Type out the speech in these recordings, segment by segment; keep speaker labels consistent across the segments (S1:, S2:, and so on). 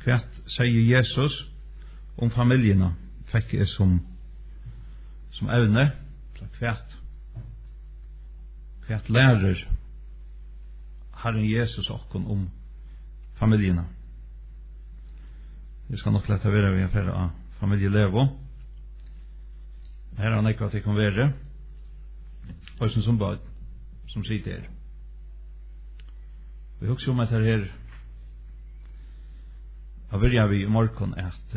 S1: Hvert sier Jesus om familjene, fikk jeg som evne, hvert lærer Herren Jesus okkon om familjene. Jeg skal nok lette være ved affære av familjelevo. Her er han ikke at det kan være, og som bad, som sitter her. Vi husker om at her jeg vil vi i morgen at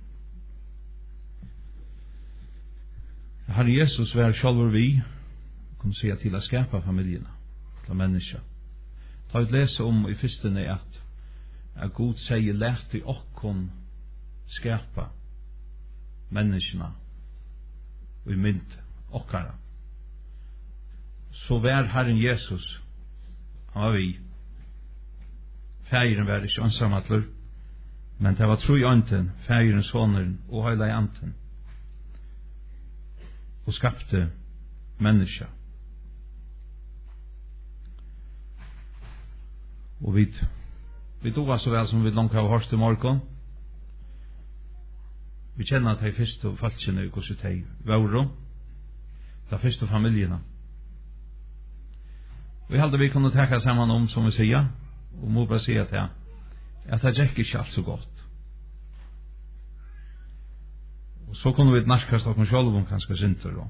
S1: Herre Jesus var selv vi kunne si til å skapa familjene, til mennesker. Ta ut lese om i fyrstene at Gud sier lært i okkon skapa menneskene og i mynd okkara. Så var Herren Jesus, han var vi. Fægeren var ikke ansamatler, men det var tro i anten, fægeren, soneren og heila i anten. Og skapte mennesker. Og vi tog så vel som vi langt har hørt i morgen. Vi kjenner at de første falskene hvordan de var. De første familjene. Vi hadde vi kunne takke sammen om, som vi sier, og må bare si at det gikk ikke alt så godt. Og så kunne vi narkast oss selv om kanskje synder.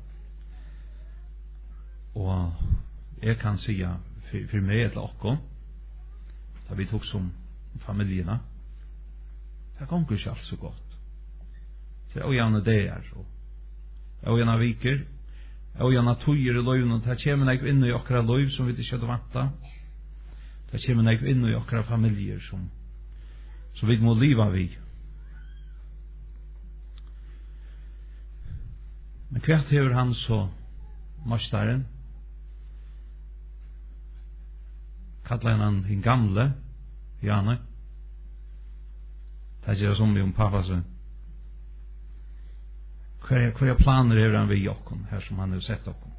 S1: Og jeg kan si for meg til oss, da vi tok som familjene, det går ikke alt så godt. Det er ojana deir, og ojana viker, ojana tøyer i løyven, og det kommer ikke inn i okra løyv som vi ikke hadde vanta. Det kommer ikke inn i okra familier som vi må liva vi. Men hvert hever han så mastaren, kallar han den gamle, Janne. Det gjør som vi om pappa så. Hva planer er han ved jokken, her som han har sett okken?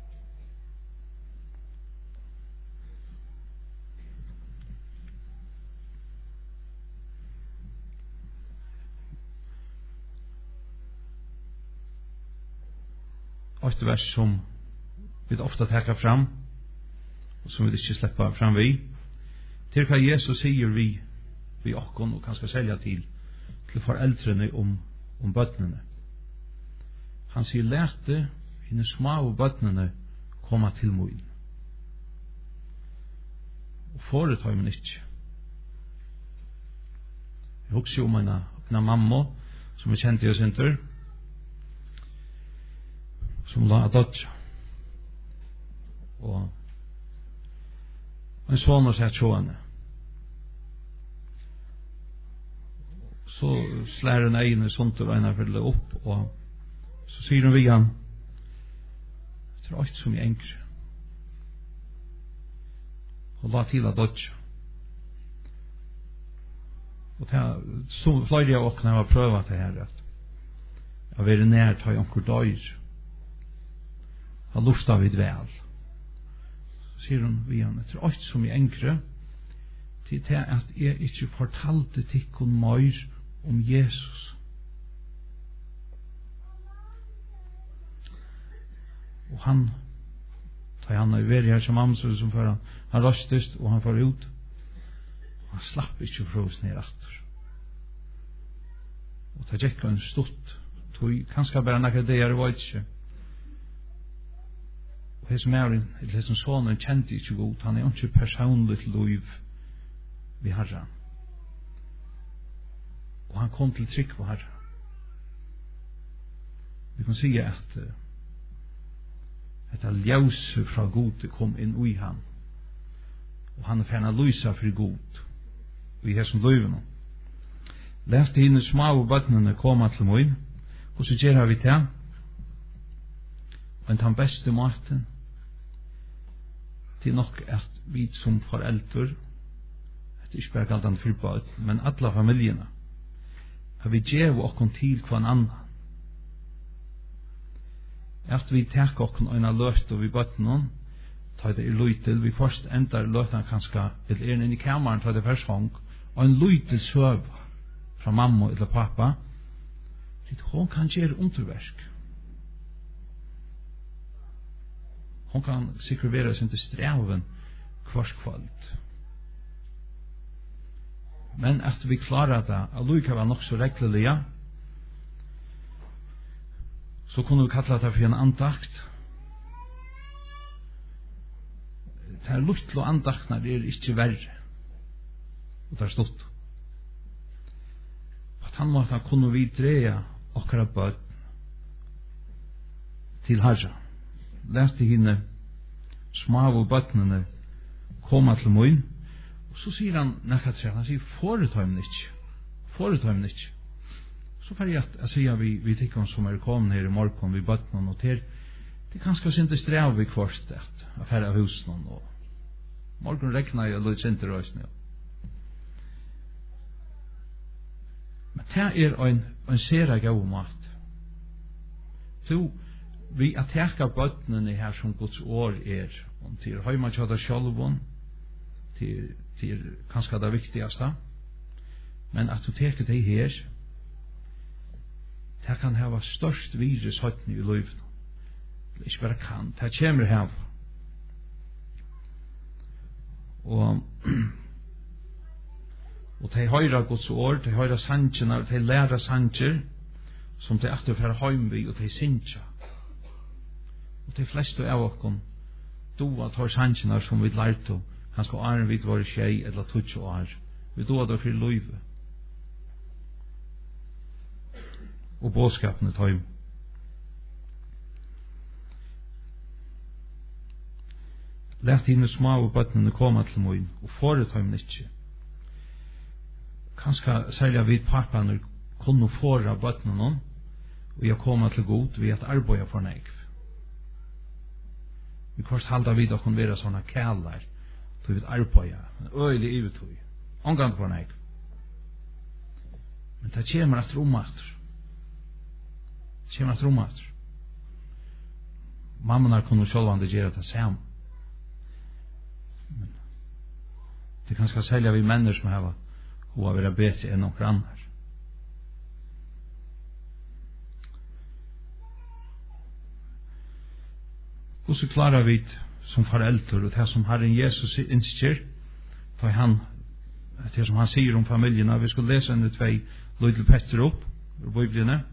S1: Åtte vers som vi ofte takker fram, og som vi ikke slipper fram vi. Til hva Jesus sier vi okken, og kanskje selja til foreldrene om bøtnene. Han sier, lærte henne små og bøtnene komme til moen. Og foretar man ikke. Jeg husker om en mamma som jeg kjente i Sinter, som la dødja. Og en sånn og sett sjående. Så slår hun ene sånt og ene fyller opp, og så sier hun vi han, det er alt som er enkelt. Og la til å dødja. Og så flere av åkne har prøvet det her, at jeg vil nær ta i onker døyr. Han lufta vid vel. Så sier hun vi han, det er alt som er enkelt, til det at jeg ikke fortalte tikkun mer om Jesus. Og han, da han er ved her som amser, som før han rastest, og han får ut, og han slapp ikke fra oss ned etter. Og det gikk en stort, tog kanskje bare nekker det jeg var ikke. Og det som er, det som sånne kjente ikke godt, han er ikke personlig til liv ved Herren. Og han kom til trygg på Herren. Vi kan si at dette ljus fra Gud kom inn i han. Og han er ferdig lysa for Gud. Og i hessen løyvene. Lærte henne små og bøtnene komme til moin. Og så gjør vi til. Og den beste måten til nok at vi som foreldre, det er ikke bare galt an for bøt, men alle familjene, at vi gjør oss til hver annen. At vi tar oss en løft og vi bøter noen, tar det i løytel, vi først ender løten kanskje, eller inn i kammeren, tar det først fang, og en løytel søv fra mamma eller pappa, hon kan gjøre underverk. Hon kan sikkert være sin til stræven hvers kvalt. Men at vi klarer det, allikevel nok så reglelige, så kunne vi kalla det for en andakt. Det er lutt og andaktene, det er ikke verre. Og det er stått. På den måten kunne vi dreie akkurat bøten til Herre. Leste henne små bøtnene komme til munn, og så sier han nekka til han sier, foretøym ikke. Så får jeg at sier vi tykker som kommet her i morgen, vi bøtnene og til, det er ganske synd det strev vi kvarst at færre av husen og morgen rekna jeg litt sint i røysene. Men det er en sera gau mat. Vi attekar bøtnene her som Guds år om til høyma kjøtta sjálvun, til kanskje det viktigaste, men at du teker det her, det kan hava størst virus høytni i livet. Det ikke bare kan, det kommer her. Og de høyra Guds år, de høyra sanjene, de læra sanjer, som de etterfer høymvi, og de sinja. Og de fleste av oss doa tar sanjene som vi lærte, kanskje åren vi var tjei, eller 20 år. Vi doa det for livet. Og bådskapene tar hjem. Lært henne små og bøttene komme til munn, og foretar henne ikke. Kanskje særlig vi pappaner kunne fåre bøttene og jeg komme til god ved at arbeide for nek. Vi kors halda vid å kunne være sånne kælar til vi arbeide, øyelig ivetøy, omgang for nek. Men det kommer etter romater. Mammanar kunne sjølvande gjøre det samme. Men det kan skal sælja vi männer som har hva være bedre enn noen annar. Og så klarar vi som foreldre og det som Herren Jesus innskjer, det som han sier om familjerna. Vi skal lese en 2 Lydel Petter opp ur Biblene.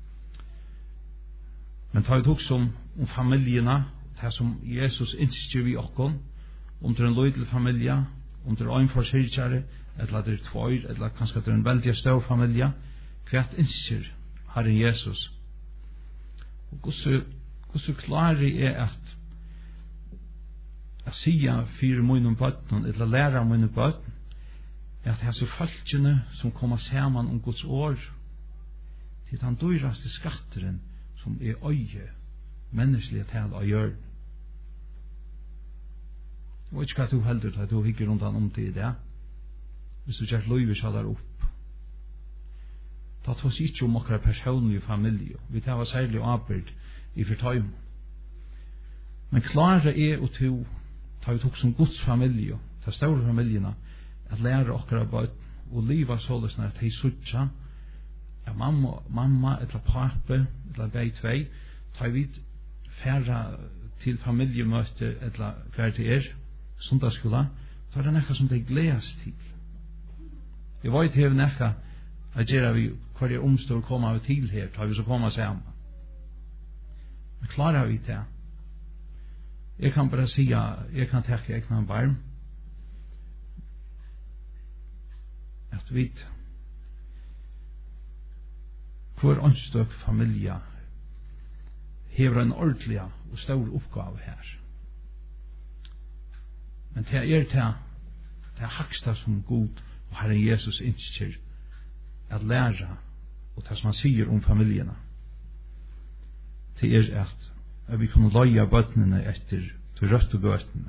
S1: Men ta ut også om familjerna, det som Jesus innskjer vi okkon, om det er en Lydel familie, om det er en forsyrkjare, eller det er 2, eller kanskje det er en veldig stor familie, hva innskjer Herren Jesus. Og hvordan klarer jeg at sia fyrir munnen bøtten, eller læra munnen bøtten, at hese falskene som kommer saman om Guds år, til den dyraste skatteren som er øye, menneskelige tal av hjørn. Og ikke hva du heldur at du hikker rundt om til det, hvis du kjert løyve sjallar opp. Da tås ikke om okra personlige familie, vi tar særlig arbeid i fortøym. Men klare er og to, ta vi tok som Guds familie, ta store familjene, at lære okra bøtt, og liva såles når de sutja, at mamma, eller pape, eller bei 2, ta vi færre til familiemøte, eller hver det sundagsskola, så det nekka som de gledes til. Jeg vet til nekka at gjør vi hver omstår kommer vi til her, tar vi så komme sammen. Men klarer vi det? Jeg kan bare si jeg kan takke egna varm, at vi hver åndsstøk familie hever en ordentlig og stor oppgave her. Men det er haksta som god og Herren Jesus innskjer at lære og det som han sier om familiene. Det er at vi kunne løye bøtnene etter til røtte bøtene.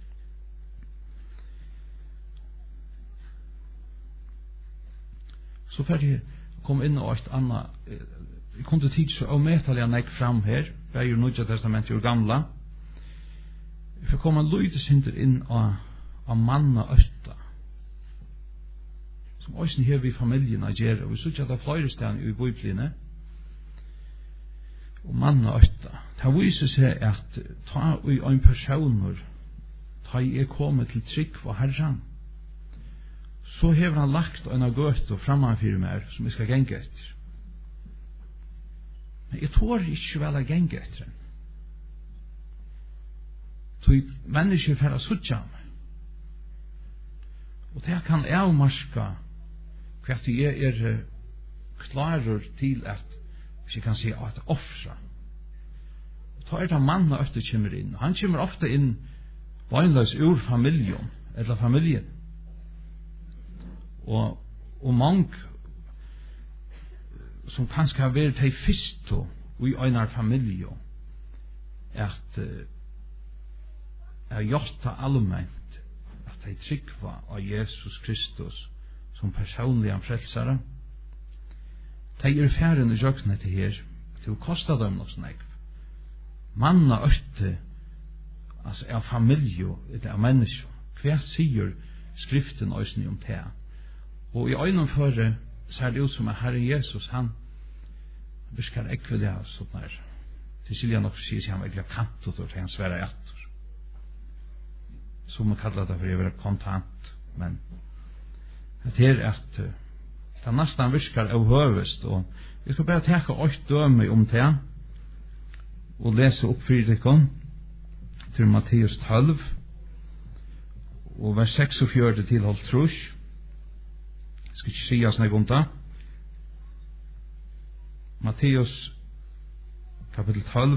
S1: Så for jeg kom inn og et annet, jeg kunne tid så avmetelig nek fram her, det er jo Nødja Testament jo gamla. Jeg kom en løydesynder inn av manna øtta, som også her vi familjen å gjøre, og vi så ikke at det er flere steder i Bibelen, og mann og øtta. Det viser seg at ta i en personer, ta i kommet til trygg for Herren, så hever han lagt en av gøte framfyrir meg som jeg skal genge etter. Men jeg tår ikke vel å genge etter den. Så mennesker får suttja meg. Og det kan avmarska hva jeg klarer til at, hvis jeg kan si, at offra. Ta det mann og øfter kommer inn. Han kommer ofte inn beinløs ur familjen, eller familien. Og mange som kanskje har vært til fyrst i en familie at gjort allmänt at de tryggva av Jesus Kristus som personlig frelsere. De ferden i jøksene til her til å koste dem noe snakk. Manna øtte altså av familie eller av mennesker. Hva sier skriften også om det? Og i øynene føre ser det ut som at Herre Jesus han virker ekvelig av sånn her. Til Silja nok sier seg han egentlig kantot og til han svære etter. Som man kallar det for å være kontant. Men det at det nesten virker av høvest. Og vi skal bare teke 8 døme om det og lese opp for dere til Matteus 12 og vers 46 til 12. Jeg skal ikke si oss noe om det. Matteus kapittel 12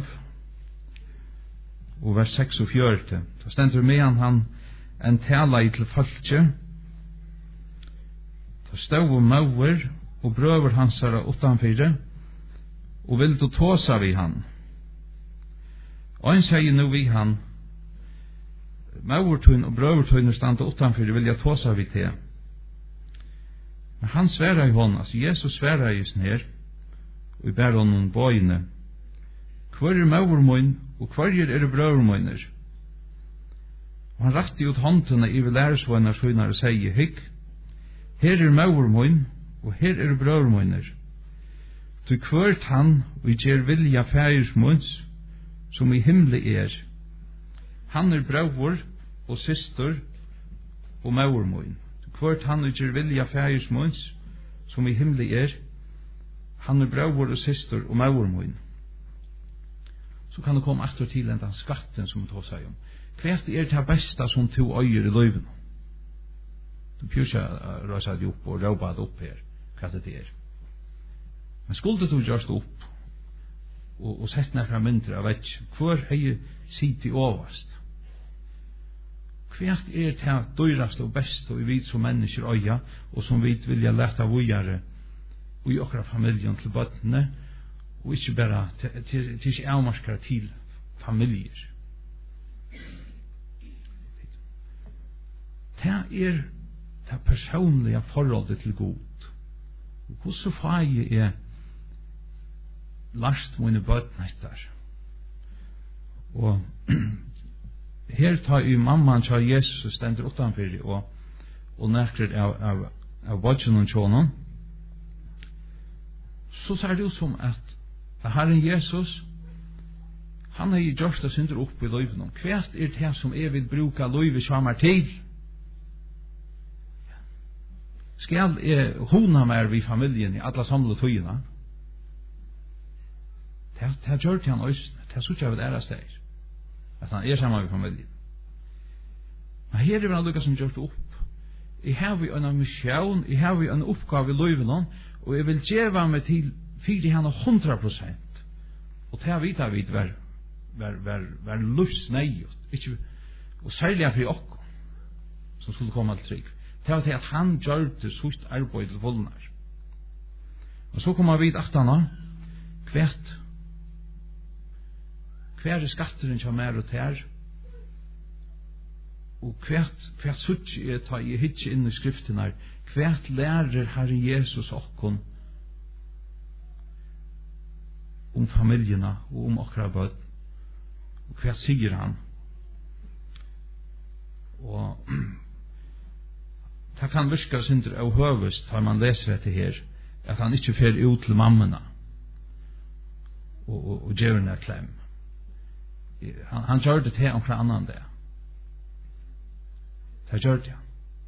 S1: og vers 46. Da stender med han en tala i til folket. Da stod mauer og brøver hans her utanfyrir og vil du tåsa vi han. Og han sier nu vi han mauertun og brøvertun stande utanfyrir vil jeg tåsa vi til. Men han sværa i hånd, altså Jesus sværa i sin her og i bæra honom bøyne. Hver mauermoin og hver brøvermoiner. Og han rakti ut håndene i læresvånar søgnar og sier, hygg, her mauermoin og her brøvermoiner. Du kvart han og gjer vilja færismunds som i himmel Han brøver og syster og mauermoin. Du kvart han og gjer vilja færismunds som i himmel Han brøver og syster og mauermoin. Så kan det komme etter til den skatten som du sier om. Hva det beste som to øyer i løyven? Du pjusja røsa det opp og råpa det opp her. Hva det Men skulle du gjørst opp og sett nærmere mindre av vekk, hvor hei sitt i overast? Hva det døyraste og beste og vi vet som mennesker øya og som vi vilja leta vujare og i okra familjen til bøttene og ikke bare til ikke avmarskere til familier. Det det personlige forholdet til Gud. Hvordan får jeg last mine bøtten etter? Og her tar jo mammaen til Jesus stender utenfor og nærker av bøtten og tjånen. Så ser det ut som at Herren Jesus han har gjort det synder opp i løyven. Hva det som jeg vil bruke løyve som til? Skal jeg hona mer vid familien i alle samlede tøyene? Det gjør til han også. Det så ikke av det steg. At han sammen med familien. Men her det noe som gjør det opp. Jeg har en mission, jeg har en oppgave i løyven, og jeg vil gjøre meg til 400%. Og det har vi var lusneiet. Og særlig for oss som skulle komme til trygg. Det var til at han gjør det sørst arbeid til voldene. Og så kommer vi til aktene. Hver skatteren som og ter. Og hvert sutt jeg tar i hitje inn i skriften her. Hvert lærer Herre Jesus okkon om familjene og om okra bød. Og hva sier han? Og det kan virka synder av høvest, tar man leser dette her, at han ikke fer ut til mammena og gjør henne klem. Han gjør det til omkring annan det. Det gjør det.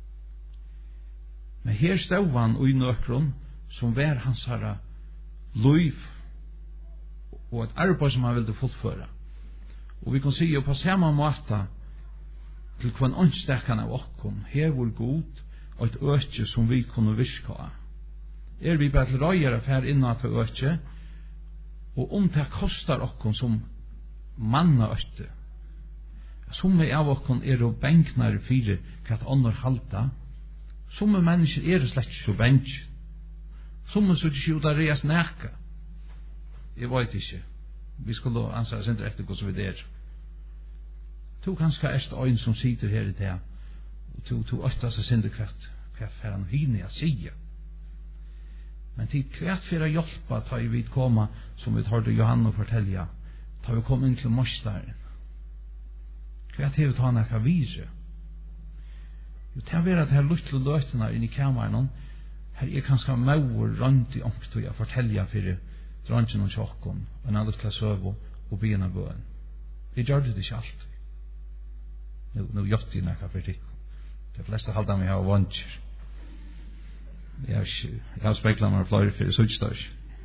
S1: Men her stod han i nøkron som var hans herre liv og et arbeid som han ville fullføre. Og vi kan si jo på samme måte til hva åndstekene av okken hever god og et øke som vi kunne virke av. Vi bare til røyere for innan til øke, og det kostar okken som manna øke. Som av okken og benknare fire hva et ånder halta. Somme mennesker slett ikke så benk. Somme så ikke ut av reas næka. Jeg vet ikke. Vi skulle ansa sindre etter hva som vi der. To kanskje er øyn som sitter her i det. To øyta seg sindre hva for han hine jeg sier. Men til hvert for å hjelpe tar vi komme, som vi hørte Johanna fortelle, tar vi komme inn til mostaren. Hvert har vi ta nækka vire. Jo, det er at her luttle løtene inn i kameren, her er kanskje maur rundt i omkring å fortelle for dronjen og tjokken, og en luttle søv og byen av bøen. Jeg gjør det ikke alltid. Nå gjør det nækka for det. De fleste halda meg har vansjer. Jeg har speklet meg flere for suttstørs.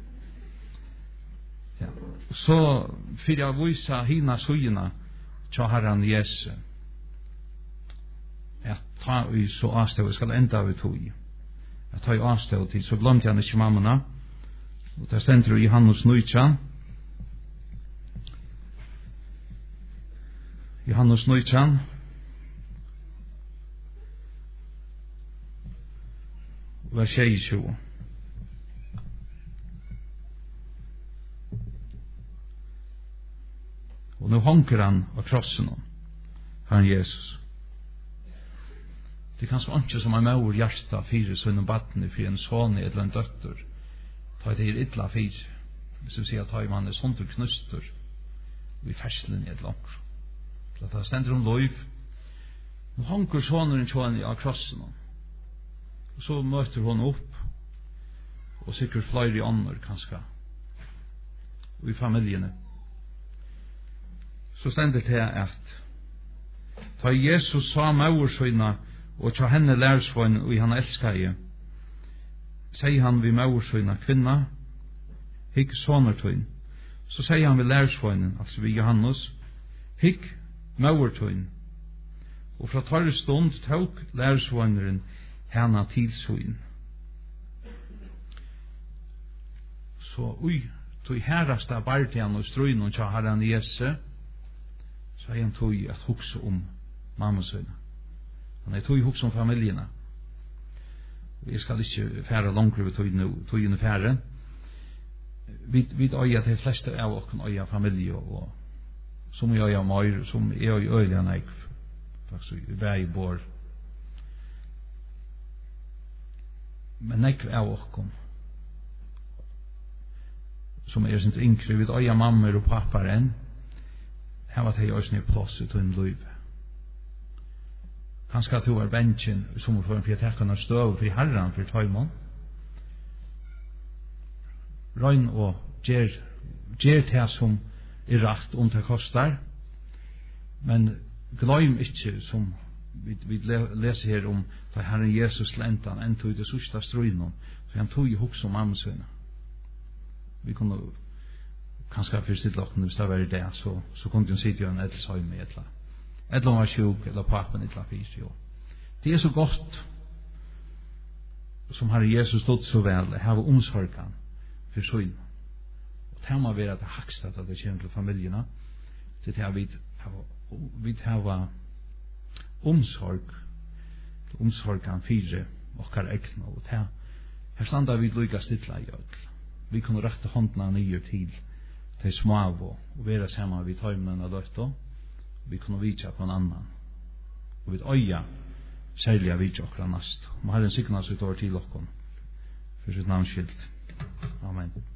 S1: Ja. Så for jeg vise hina sugina tja herran Jesu, at ta i så avstøv, jeg skal enda av tog. At ta i avstøv til, så glemte han ikke mammona. Og det stender i Johannes 19. Johannes 19. Vers 26. Og nå hanker han av krossen om, han Jesus. Det er kanskje ikke som en maur hjärsta fire sønne battene for en son eller en døtter. Ta det illa fire. Hvis vi sier at ta i man sånt og knuster og i ferselen i et langt. Så det stender om lov. Nå hanker sonen tjåen av krossen om. Og så møter hun opp og sikkert flere ånder kanskje og i familiene. Så stender det at ta Jesus sa maursøyna og ta henne lærersvøyna og han elskar jeg, sier han vi maursøyna kvinna hikk sonertøyn. Så sier han vi lærersvøyna, altså vi Johannes, hikk maurtøyn. Og fra tar stund tok lærersvøyneren hana tilsyn. Så tog herrasta bartian og strøyn og tja herran Jesu, så er han tog at hukse om mammasøyna. Han er tog hukse om familjena. Og jeg skal ikke fære langere ved togene fære. Vi øyer til fleste av okken øyer familie, og som jeg øyer møyre, som jeg øyer øyelig han eik, faktisk vei bor. Men nekv av okken, som er sin yngre, vi øyer mammer og pappar enn, her var det også nye plass ut en liv. Kanskje at du var bensjen som for en fjertekene støv for herren for tøymon. Røyn og gjer det som er rett om det kostar, men gløym ikke som vi leser her om da Herren Jesus lentan enn tog det sørste strøynen, så han tog i hos om mammasøyna. Vi kunne kanskje for sitt lakken hvis det var det, så kunne hun sitte jo en edelsøym med et var sjuk, eller pappen et eller fyrt, jo. Det er så godt som Herre Jesus stod så vel, jeg har omsorgen for søyna. Og det må være det hakst at det kommer til familiene, til det vi har omsorgen fire okkar egna, og her standa vi lykka stilla i ødel. Vi kunne rette håndene nye til de små og være sammen vid tøymnen av døyta. Vi kunne vitja på en annan. Og vi øya særlig av vitja okra nast. Må Herren signa sitt år til okkon. For sitt navns skyld. Amen.